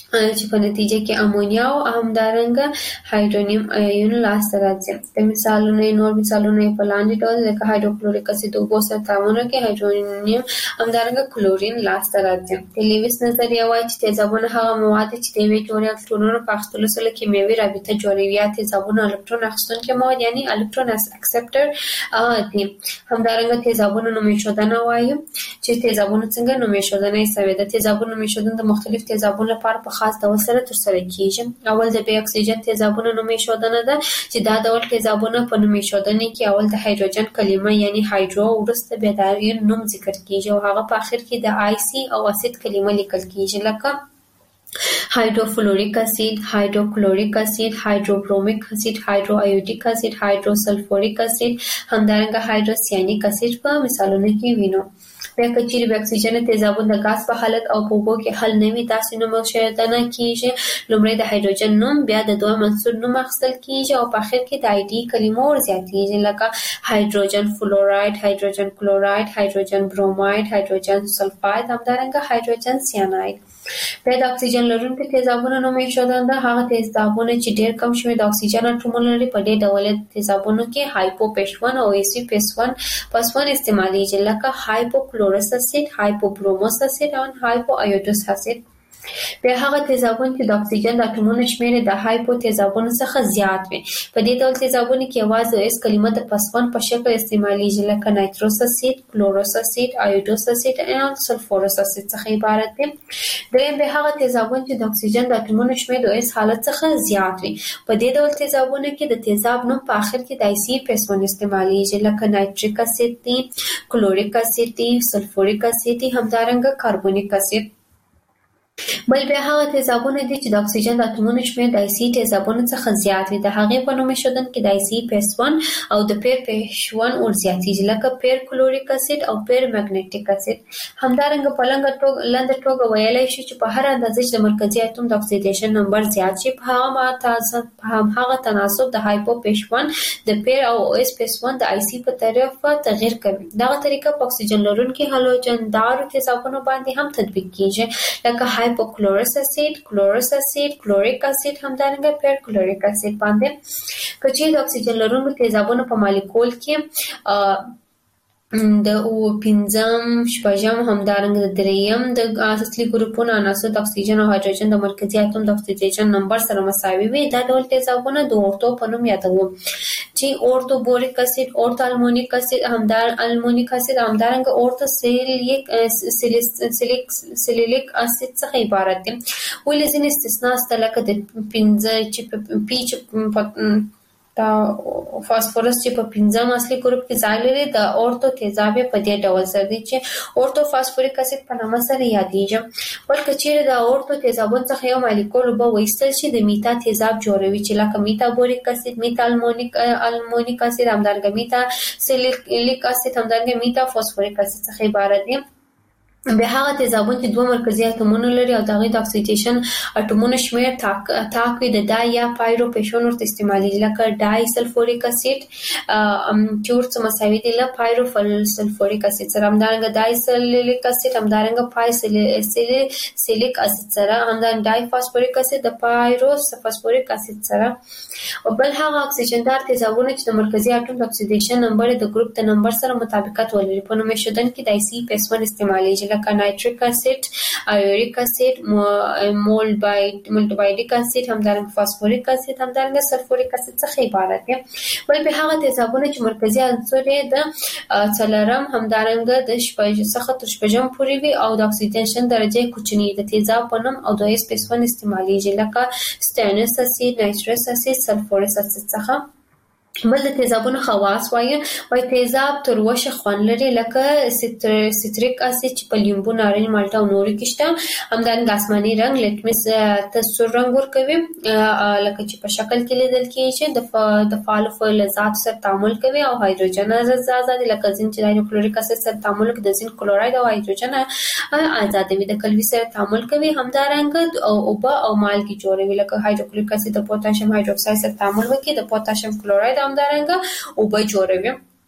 چې په نتیجه کې امونیا او همدارنګه هایدرونیم ایون لاسته راځي. د نور مثالونه په لاندې ډول لکه هایدروکلوریک اسید او اوبو سره تعامل کوي هایدرونیم همدارنګه کلورین لاسته راځي. د لیویس نظریه وايي چې تیزابونه هغه مواد چې د یوې جوړې الکترونونو په اخیستلو سره کیمیاوي رابطه جوړوي یا تیزابونه الکترون اخیستونکي مواد یعنی الکترون اکسپټر دي. همدارنګه تیزابونه نومیشدنه وايي چې تیزابونه څنګه نومیشدنه یې د تیزابونو نومیشدنه د مختلف تیزابونو لپاره په خاص ډول سره ترسره کیږي. اول د بی اکسیجن تیزابونو نومیشدنه ده چې دا ډول تیزابونه په نومیشدنه کې اول د هایدروجن کلمه یعنی هایدرو ورسته بیا د ایون نوم ذکر کیږي او هغه په اخر کې د آی سی او اسید کلمه لیکل کیږي لکه هایدروفلوریک اسید، هایدروکلوریک اسید، هایدروبرومیک اسید، هایدروایوډیک اسید، هایدروسلفوریک اسید، همدارنګه هایدروسیانیک اسید په مثالونو کې وینو. بیا کچېرې د اکسیجن تیزابونه د غاز په حالت او په اوبو کې حل نه وي داسې نومیشدنه کیږي. لومړی د هایدروجن نوم بیا د دویم عنصر نوم اخیستل کیږي او په اخر کې د آی ډي کلمه ورزیاتیږي لکه هایدروجن فلوراید، هایدروجن کلوراید، هایدروجن بروماید، هایدروجن سلفاید، همدارنګه هایدروجن سیاناید. بیا د اکسیجن لرونکي تیزابونو نومیشدنه ده هغه تیزابونه چې ډیر کم شمېر د اکسیجن اټومونه لري. په دې ډول تیزابونو کې هایپوپیش1 او ایسی پس1 استعمالیږي لکه هایپوکلورس اسید، هایپوبروموس اسید او هایپوایوډوس اسید. بیا هغه تیزابونه چې د اکسیجن د اټومونو شمېر د هایپو تیزابونو څخه زیات وي. په دې ډول تیزابونو کې یوازې اس کلمه د پس1 په شکل استعمالیږي لکه نایتروس اسید، کلوروس اسید، ایوډوس اسید او سلفورس اسید څخه عبارت دي. دریم بیا هغه تیزابونه چې د اکسیجن د اټومونو شمېر د اس حالت څخه زیات وي. په دې ډول تیزابونو کې د تیزاب نوم په اخر کې د آی سی پس1 استعمالیږي لکه نایتریک اسید دی، کلوریک اسید دی، سلفوریک اسید دی، همدارنګه کاربونیک اسید. بل بیا هغه تیزابونه دي چې د اکسیجن د اټومونو شمېر د آی سی تیزابونو څخه زیات وي. د هغې په نومیشدنه کې د آی سی پس1 او د پیر پش1 ورزیاتیږي لکه پیر کلوریک اسید او پیر میګنیټیک اسید. همدارنګه په لنډه توګه ویلی شو چې په هر اندازه چې د مرکزي اتوم د اکسیدیشن نمبر زیات شي په هماغه تناسب د هایپو پش1 د پیر او اس پس1 د آی سی په طرف تغیر کوي. دغه طریقه په اکسیجن لرونکي هالوجندارو تیزابونو باندې هم تطبیق کیږي لکه هایپوکلورس اسید، کلوروس اسید، کلوریک اسید، همدارنګه پیر کلوریک اسید باندې. کچې د اکسیجن لرونکو تیزابونو په مالیکول کې د پنځم، شپږم، همدارنګه د دریم د اصلي ګروپونو عناصر د اکسیجن او هایدروجن د مرکزي اتوم د اکسیدیشن نمبر سره مساوي وي. دا ډول تیزابونه د اورتو په نوم یادوو چې اورتو بوریک اسید، اورتو المونیک اسید، المونیک اسید، همدارنګه اورتو سیلیلیک اسید څخه عبارت دي. ولې ځینې استثنا شته لکه د پنځه چې پی چې فاسفورس چې په پنځم اصلي ګروپ کې ځای لري د اورتو تیزاب په دې ډول سره دي چې اورتو فاسفوریک اسید په نامه سره یادېږي. بلکې چیرې د اورتو تیزابونو څخه یو مالیکول اوبه وایستل شي د میتا تیزاب جوړوي چې لکه میتا بوریک اسید، میتا المونیک اسید، همدارنګه میتا سیلیلیک اسید، همدارنګه میتا فاسفوریک اسید څخه عبارت دي. بیا هغه تیزابونه چې دوه مرکزي اتومونه لري او د هغې د اکسیدیشن اټومونو شمېر تاک وي د ډای یا پایروپیشون ورته استعمالیږي لکه ډای سلفوریک اسید چې ورته مساوي دي له پایروسلفوریک اسید سره، همدارنګه ډای سلیلیک اسید، همدارنګه پای سیلیک اسید سره، همدارنګه ډای فاسفوریک اسید د پایروس فاسفوریک اسید سره. او بل هغه اکسیجندار تیزابونه چې د مرکزي اتوم د اکسیدیشن نمبر د ګروپ د نمبر سره مطابقت ولري په نومیشدنه کې د آی سی پس1 استعمالیږي لکه نایتریک اسید، ایوریک اسید، مولټبایډیک اسید، همدارنګه فاسفوریک اسید، همدارنګه سلفوریک اسید څخه عبارت دي. بل به هغه تیزابونه چې مرکزي عنصر یې د څلورم، همدارنګه د شپږ څخه تر شپږم پورې وي او د اکسیدیشن درجه کوچنی د تیزاب په نوم او د اس پس1 استعمالیږي لکه سټینس اسید، نایترس اسید، سلفورس اسید څخه. بل د تیزابونو خواص وایي تیزاب تروشه خوند لري لکه سیتریک اسید چې په لیمبو، نارنج، مالټه او نورو کې شته. همدارنګه آسماني رنګ لټمس ته سور رنګ ورکوي لکه چې په شکل کې لیدل کېږي چې د فعال فلزات سره تعامل کوي او هایدروجن آزادوي لکه زنک چې د هایدروکلوریک اسید سره تعامل کوي د زنک کلوراید او هایدروجن آزادوي د کلوي سره تعامل کوي. همدارنګه اوبه او مالګې جوړوي لکه هایدروکلوریک اسید د پوتاشیم هایدروکساید سره تعامل وکړي د پوتاشیم کلوراید همدارنګه اوبه جوړوي.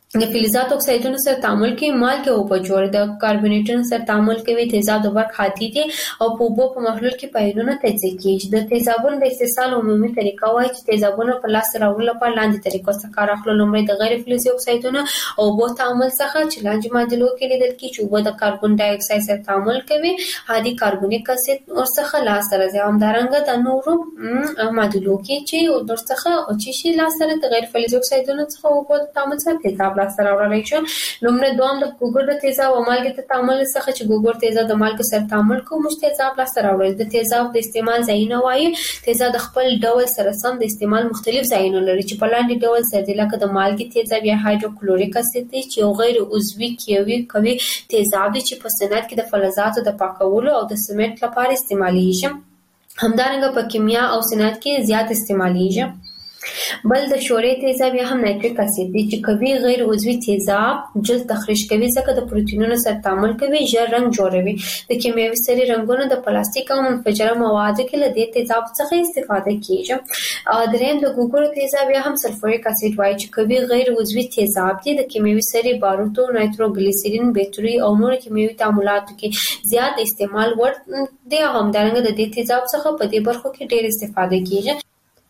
د فلزات اکسایدونو سره تعامل کوي، مالګې او اوبه جوړوي. د کاربونیټونو سره تعامل کوي، تیزاب برق حادي دي او په اوبو په محلول کې په آیونونو تجزیه کیږي. د تیزابونو د استحصال عمومي طریقه وایي چې تیزابونه په لاس راوړلو لپاره لاندې طریقو څخه کار اخلو. لومړی د غیر فلزي اکسایدونو او اوبو تعامل څخه چې لاندې معادلو کې لیدل کیږي چې اوبه د کاربن ډای اکساید سره تعامل کوي، حادي کاربونیک اسید ورڅخه لاسته راځي. همدارنګه د نورو معادلو کې چې ورڅخه او چې لاسته راځي د غیر فلزي اکسایدونو څخه اوبو تعامل سره تیزاب لاسته راوړلی شو. لومړی دوام د ګوګړ د تیزاب او مالګې د تعامل څخه چې ګوګړ تیزاب د مالګې سره تعامل کوي موږ تیزاب لاسته راوړل. د تیزاب د استعمال ځایونه وایي تیزاب د خپل ډول سره سم د استعمال مختلف ځایونه لري چې په لاندې ډول سره دي، لکه د مالګې تیزاب یا هایدروکلوریک اسید دی چې یو غیر عضوي قوي تیزاب دی چې په صنعت کې د فلزاتو د پاکولو او د سمنټ لپاره استعمالیږي. همدارنګه په کیمیا او صنعت کې زیات استعمالیږي. بل د شوري تیزاب یا هم نایتریک اسید دی چې قوي غیر عضوي تیزاب جلد تخریش کوي ځکه د پروتینونو سره تعامل کوي، ژر رنګ جوړوي. د کیمیاوي سرې رنګونو د پلاستیک او منفجره موادو کې له دې تیزاب څخه استفاده کیږي. دریم د ګوګړو تیزاب یا هم سلفوریک اسید وایي چې قوي غیر عضوي تیزاب دی. د کیمیاوي سرې باروتو، نایتروګلیسرین، بیټري او نور کیمیاوي تعاملاتو کې زیات استعمال ور دی. همدارنګه د دې تیزاب څخه په دې برخو کې ډېر استفاده کیږي.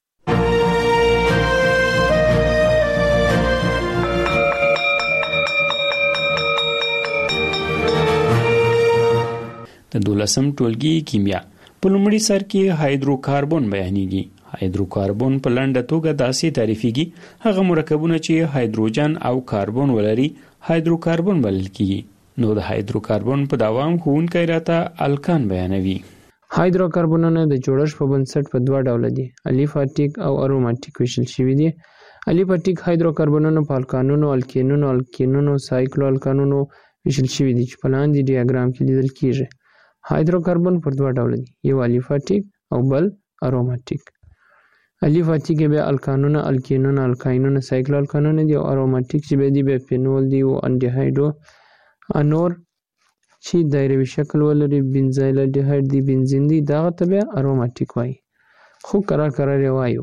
د 12م ټولګي کیمیا په لومړي سر کې هایدروکاربن بیانېږي. هایدروکاربن په لنډه توګه داسې تعریفېږي: هغه مرکبونه چې هایدروجن او کاربن ولري هایدروکاربن بلل کیږي. نو د هایدروکاربن په دوام ښوونکی راته الکان بیانوي. هایدروکاربنونه د جوړښت په بنسټ په دوه ډوله دي: الیفاټیک او اروماتیک ویشل شوي دي. الیفاټیک هایدروکاربنونه په الکانونو، الکینونو، سایکلو الکانونو ویشل شوي دي چې په لاندې ډیاګرام کې لیدل کیږي. هایدروکاربن پر دوه ډوله دي: یو الیفاټیک او بل اروماتیک. الیفاټیک بیا الکانونه، الکینونه، الکاینونه، سایکلو الکانونه دي، او اروماتیک چې دي بیا فینول دي او انډیهایډو انور چې دایروي شکل ولري، بنزایل الډیهایډ دی، بنزین دی، دغه ته بیا اروماتیک وایي. خو قرار یې وایو.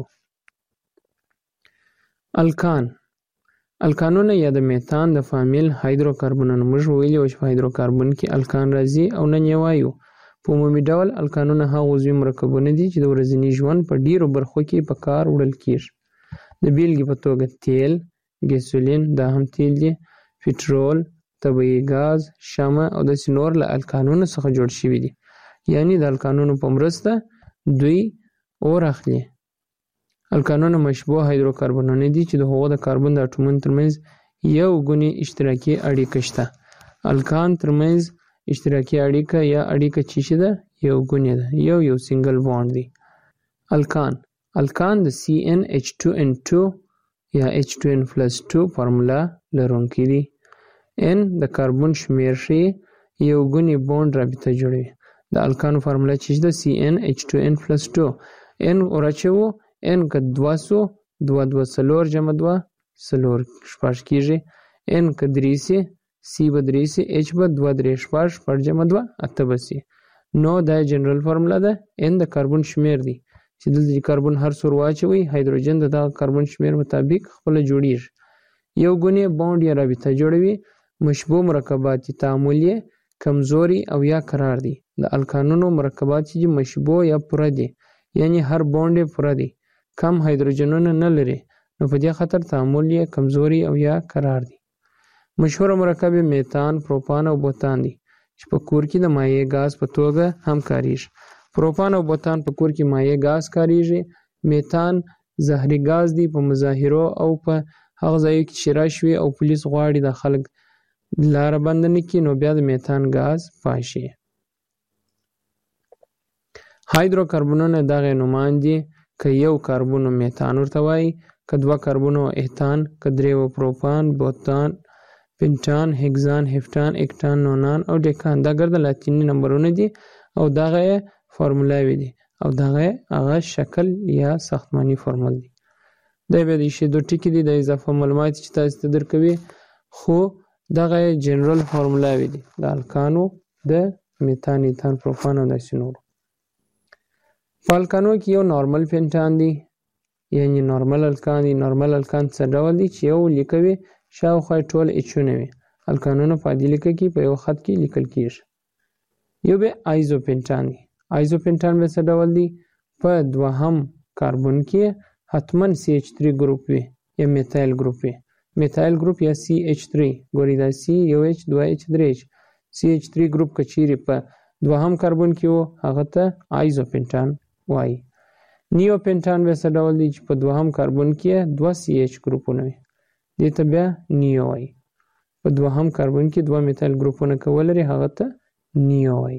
الکانونه یا د میتان د فامیل هایدروکاربنونه. موږ ویلي وو چې په هایدروکاربن کې الکان راځي او نن یې وایو. په عمومي ډول الکانونه هغه عضوي مرکبونه دي چې د ورځني ژوند په ډیرو برخو کې په کار وړل کیږي. د بیلګې په توګه تیل، ګیسولین، دا هم تیل دي، پټرول، طبیعي ګاز، شمع او داسې نور له الکانونو څخه جوړ شوي دي. یعنی د الکانونو په مرسته دوی اور اخلي. الکانونه مشبوع هایدروکاربنونه دي چې د هغو د کاربن د اټومونو ترمنځ یو ګونې اشتراکي اړیکه شته. الکان ترمنځ اشتراکي اړیکه یا اړیکه چې ده یو ګونې ده، یو سنگل بانډ دی. الکان د CnH2n2 یا H2n+2 فارمولا لرونکي دي. N د کاربن شمیر ښیي، یو ګونې بانډ رابطه جوړوي. د الکانو فارمولا چې ده CnH2n+2. N ورچوو، N که 200 2 4 جمع 2 4 شپږ کیږي. N که 3 سي، C به 3 سي، H به 2 3 شپږ شپږ جمع 2 8 به سي. نو دا جنرال فارمولا ده. N د کاربن شمیر دی چې دلته کاربن هر څور واچوي، هایدروجن د دغه کاربن شمیر مطابق خپل جوړیږي. یو ګونې بانډ یا رابطه جوړوي. مشبوع مرکبات تعامل یې کمزوري او یا قرار دي. د الکانونو مرکبات چې مشبوع یا پوره دي، یعنی هر بانډ یې پوره دی، کم هایدروجنونه نه لري، نو په دې خاطر تعامل یې کمزوري او یا قرار دي. مشهور مرکب میتان، پروپان او بوتان دي چې په کور کې د مایع غاز په توګه هم کاریږي. پروپان او بوتان په کور کې مایع غاز کاریږي. میتان زهري غاز دی. په مظاهرو او په هغه ځایو کې چې راشي او پولیس غواړي د خلک لاره بند نه کړي، نو بیا د میتان غاز پاشي. هایدروکاربنونه دغه نومان دي. که یو کاربن میتان ورته وایي، که دوه کاربن ایتان، که درې پروپان، بوتان، پنټان، هگزان، هفتان، اکتان، نونان او ډیکان. دا ګرد لاتینی نمبرونه دي او دغه فارمولاوي دي او دغه هغه شکل یا ساختماني فارمول دي. دا به د شی دو ټکی دي د اضافه معلومات چې تاسو ته درکوي، خو دغه جنرال فارمولاوي دي د الکانو، د میتان، ایتان، پروپان او داسې نور. په الکانو کې یو نارمل پنټان دی، یعنی نارمل الکان دی. نارمل الکان څه ډول دی چې یو لیکوي شاوخوا ټول اچونه وي. الکانونه په عادي لیکه کې په یو خط کې لیکل کیږي. یو به آیزوپنټان دی. آیزوپنټان به څه ډول دی؟ په دوهم کاربن کې حتما CH3 ګروپ وي یا میتایل ګروپ وي. میتایل ګروپ یا CH3 ګوري دا C یو H 2H 3H. CH3 ګروپ کچيري په دوهم کاربن کې وو هغه ته آیزوپنټان وایي. نیوپنټان به څه ډول دی چې په دوهم کاربن کې 2CH ګروپونه وي. دې ته بیا نیو وایي. په دوهم کاربن کې 2 میتایل ګروپونه کول لري هغه ته نیو وایي.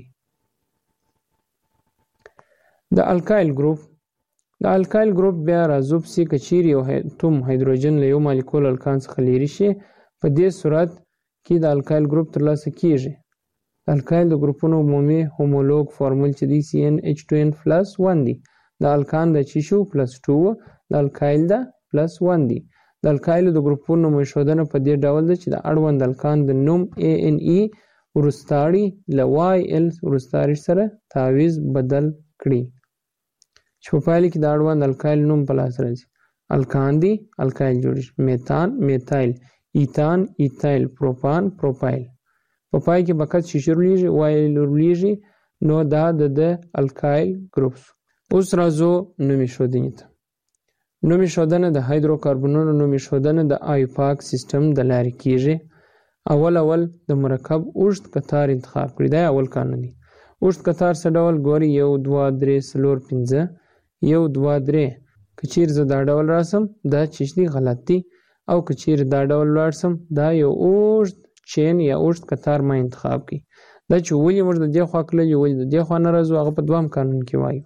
د الکایل ګروپ بیا راذوب سي کچيري یو اتوم هایدروجن له یو مالیکول الکان څخه لري شي. په دې صورت کې د الکایل ګروپ ترلاسه کیږي. الکایل د ګروپونو عمومي هومولوګ فارمول چې دی CnH2n+1 دی. د الکان د چیشو +2 د الکایل د +1 دی. د الکایل د ګروپونو مشودنه په دې ډول ده چې د اړوند الکان د نوم ANE ورستاړي له YL ورستاړي سره تعویض بدل کړي چې په پایله کې د اړوند الکایل نوم په لاس راځي. الکان دی الکایل جوړیږي. میتان میتایل، ایتان ایتایل، پروپان پروپایل. په پای کې بکت شیشه رلیږي وایل رلیږي. نو دا د الکایل ګروپ. اوس راځو نومي ښودنې ته. نومي ښودنه د هایدروکاربنونو نومي ښودنه د آیوپاک سیستم د لارې کیږي. اول د مرکب اوږد کتار انتخاب کړئ. دا اول قانون دی. اوږد کتار څه ډول ګوري 1 2 3 4 5 1 2 3. کچیر زه دا ډول راسم دا چیش دی غلط دی. او کچیر دا ډول لاړسم دا یو اوږد چین یا اوږد کتار ما انتخاب کړئ. دا چې ولې موږ د دې خوا کړل ولې د دې خوا نه راځو هغه په دوام قانون کې وایو.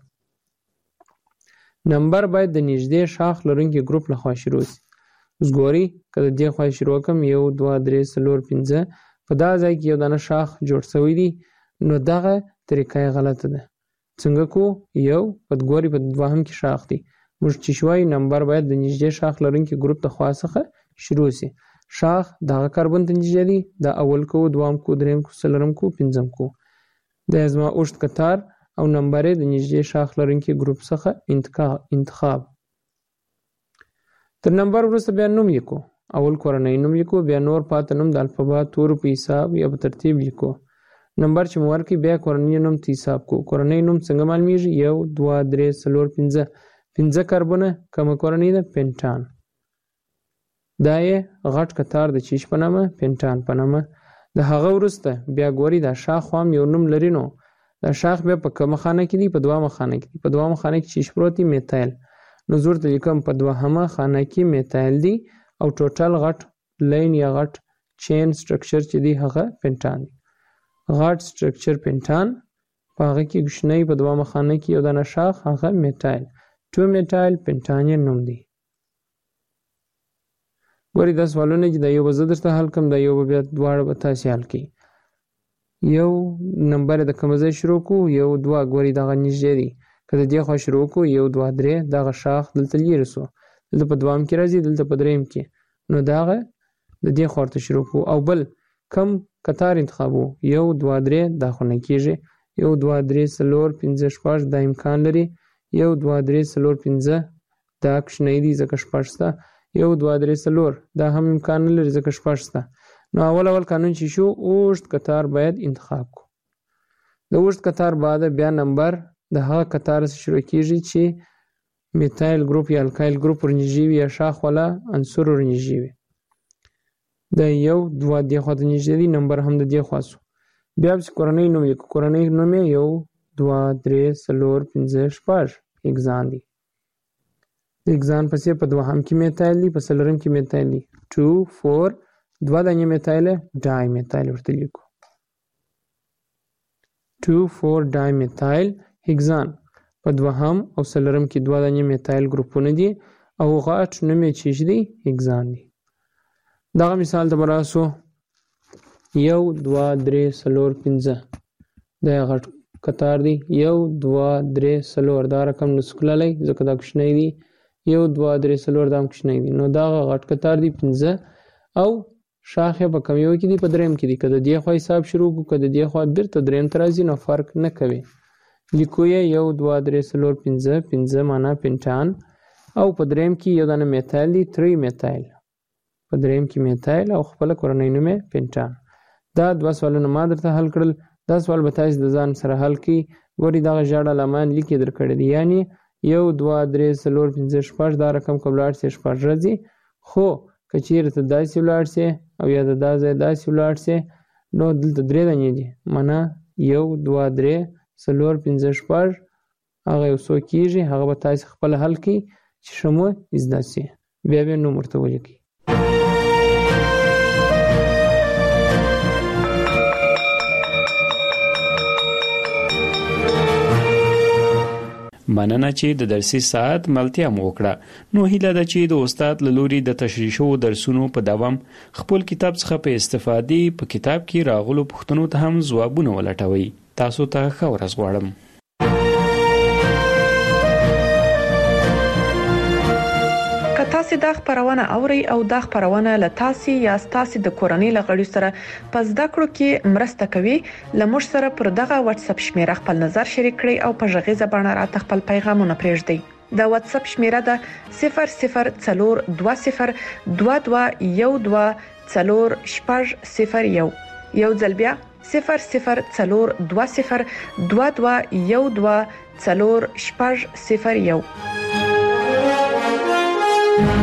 نمبر باید د نږدې شاخ لرونکي ګروپ لخوا شروع شي. اوس ګورئ که د دې خوا شروع کړم 1 2 3 4 5 په دا ځای کې یو دانه شاخ جوړ شوی دی نو دغه طریقه غلطه ده. څنګه کو یو په ګوري په دوهم کې شاخ دی. موږ چې شوي نمبر باید د نږدې شاخ لرونکي ګروپ د خوا څخه شروع شي. شاخ دغه کاربن ته نږدې دی. دا اول کو دوام کو دریم کو څلورم کو پنځم کو. دا زما اوږد کتار او نمبر د نږدې شاخ لرونکي ګروپ څخه انتخاب. تر نمبر وروسته بیا نوم لیکو. اول کورنۍ نوم لیکو بیا نور پاتې نوم د الفبا تورو په حساب یا په ترتیب لیکو. نمبر چې مو ورکړي بیا کورنۍ نوم ته حساب کو. کورنۍ نوم څنګه معلومیږي 1 2 3 4 5 5 کاربونه کومه کورنۍ ده پنټان. دا یې غټ کتار د چیش په نامه پنټان په نامه. د هغه وروسته بیا ګوري دا شاخ هم یو نوم لري. نو دا شاخ بیا په کومه خانه کې دی؟ په دوامه خانه کې دی. په دوامه خانه کې چیش پروت دی میتایل. نو زور ته لیکم په دوهمه خانه کې میتایل دی او ټوټل غټ لین یا غټ چین سټرکچر چې دی هغه پنټان دی. غټ سټرکچر پنټان په هغه کې کوچنی په دوامه خانه کې یو دانه شاخ هغه میتایل 2 میتایل پنټان یې نوم دی. ګوري دا سوالونه چې دا یو به زه درته حل کړم دا یو به بیا دواړه به تاسې حل کړئ. یو نمبر د کومه ځای شروع کړو 1 2 ګوري دغه نږدې دی. که د دې خوا شروع کړو 1 2 3 دغه شاخ دلته لیرې سو دلته په دوام کې راځي دلته په دریم کې نو دغه د دې خوا ورته شروع کړو. او بل کم کتار انتخابو 1 2 3 دا خو نه کېږي 1 2 3 4 5 6 دا امکان لري 1 2 3 4 5 دا کوچنی دی ځکه شپږ شته 1 2 3 4 دا هم امکان نه لري ځکه شپږ شته. نو اول قانون چې شو اوږد کتار باید انتخاب کو. د اوږد کتار بعد بیا نمبر د هغه کتار څخه شروع کیږي چې میتایل ګروپ یا الکایل ګروپ ورنږدې وي یا شاخ والا عنصر ورنږدې وي. د 1 2 دې خوا ته نږدې دی نمبر هم د دې خوا سو. بیا به کورنۍ نوم لیکو. کورنۍ نوم یې 1 2 3 4 5 6 اگزان دی. د اگزان پسې په دوهم کې میتایل دی په څلورم کې میتایل دی 2 4 2 دانې میتایل ډای میتایل ورته لیکو 2 4 ډای میتایل هگزان. په دوهم او څلورم کې 2 دانې میتایل ګروپونه دي او غټ نوم یې چې دی هگزان دی. دغه مثال ته براسو 1 2 3 4 5 دا غټ کتار دی 1 2 3 4 دا رقم نسکللی ځکه دا کوچنی دی 1 2 3 4 دا هم کوچنی دی. نو دا غټ کتار دی 15 او شاخ په کوم یو کې دی په دریم کې دی. که د دې خوا حساب شروع کو که د دې خوا بیرته دریم ته راځي نو فرق نه کوي. لیکو یې 1 2 3 4 5 5 معنا پنټان او په دریم کې یو دانه میتایل دی 3 میتایل په دریم کې میتایل او خپل کورنۍ نوم یې پینټان. دا 2 سوالونه ما درته حل کړل. دا سوال به تاسو د ځان سره حل کړئ. ګوري دغه ژړه لامان لیکي درکړی دی، یعنی 1 2 3 4 5 6 دا رقم کوم لاړ سي 6 راځي. خو کچیر ته داسې ولاړ سي او یا د داسې داسې ولاړ سي نو دلته 3 دانې دي، معنا 1 2 3 4 5 6 هغه یو څو کیږي. هغه به تاسو خپل حل کړئ چې شمو زده سي، بیا به نو مرته ولیکئ. مننه چې د درسي ساعت ملتیا مو وکړه. نو هیله ده چې د استاد له لوري د تشریح شوو درسونو په دوام خپل کتاب څخه په استفادې په کتاب کې راغلو پوښتنو ته هم ځوابونه ولټوي. تاسو ته ښه ورځ غواړم. که تاسو د خبرونه اوري او د خبرونه له تاسو یا تاسو د کورنۍ لغړی سره په زده کړو کې مرسته کوي، لمر سره پر دغه واتس اپ شمیره خپل نظر شریک کړئ او په ژغې زبانه راته خپل پیغامونه پرېږدئ. د واتس اپ شمیره ده 0042121401. یو ځل بیا 0042121401.